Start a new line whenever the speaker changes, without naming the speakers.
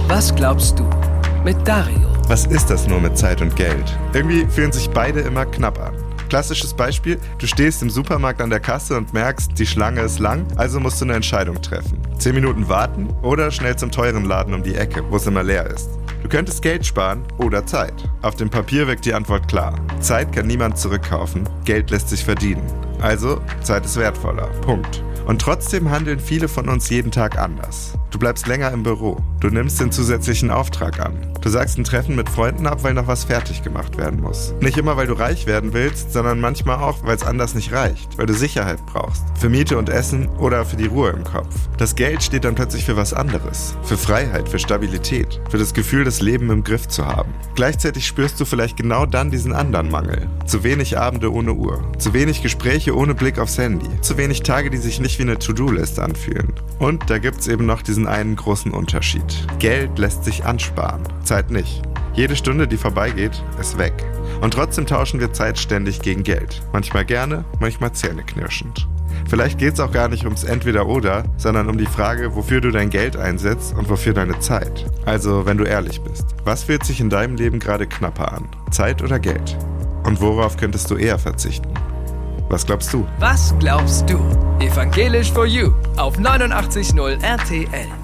Was glaubst du? Mit Dario.
Was ist das nur mit Zeit und Geld? Irgendwie fühlen sich beide immer knapp an. Klassisches Beispiel, du stehst im Supermarkt an der Kasse und merkst, die Schlange ist lang, also musst du eine Entscheidung treffen. 10 Minuten warten oder schnell zum teuren Laden um die Ecke, wo es immer leer ist. Du könntest Geld sparen oder Zeit. Auf dem Papier wirkt die Antwort klar. Zeit kann niemand zurückkaufen, Geld lässt sich verdienen. Also, Zeit ist wertvoller. Punkt. Und trotzdem handeln viele von uns jeden Tag anders. Du bleibst länger im Büro. Du nimmst den zusätzlichen Auftrag an. Du sagst ein Treffen mit Freunden ab, weil noch was fertig gemacht werden muss. Nicht immer, weil du reich werden willst, sondern manchmal auch, weil es anders nicht reicht. Weil du Sicherheit brauchst. Für Miete und Essen oder für die Ruhe im Kopf. Das Geld steht dann plötzlich für was anderes. Für Freiheit, für Stabilität. Für das Gefühl, das Leben im Griff zu haben. Gleichzeitig spürst du vielleicht genau dann diesen anderen Mangel. Zu wenig Abende ohne Uhr. Zu wenig Gespräche ohne Blick aufs Handy. Zu wenig Tage, die sich nicht wie eine To-Do-Liste anfühlen. Und da gibt's eben noch diesen einen großen Unterschied. Geld lässt sich ansparen, Zeit nicht. Jede Stunde, die vorbeigeht, ist weg. Und trotzdem tauschen wir Zeit ständig gegen Geld. Manchmal gerne, manchmal zähneknirschend. Vielleicht geht's auch gar nicht ums Entweder-Oder, sondern um die Frage, wofür du dein Geld einsetzt und wofür deine Zeit. Also, wenn du ehrlich bist, was fühlt sich in deinem Leben gerade knapper an? Zeit oder Geld? Und worauf könntest du eher verzichten? Was glaubst du?
Was glaubst du? Evangelisch for You auf 89.0 RTL.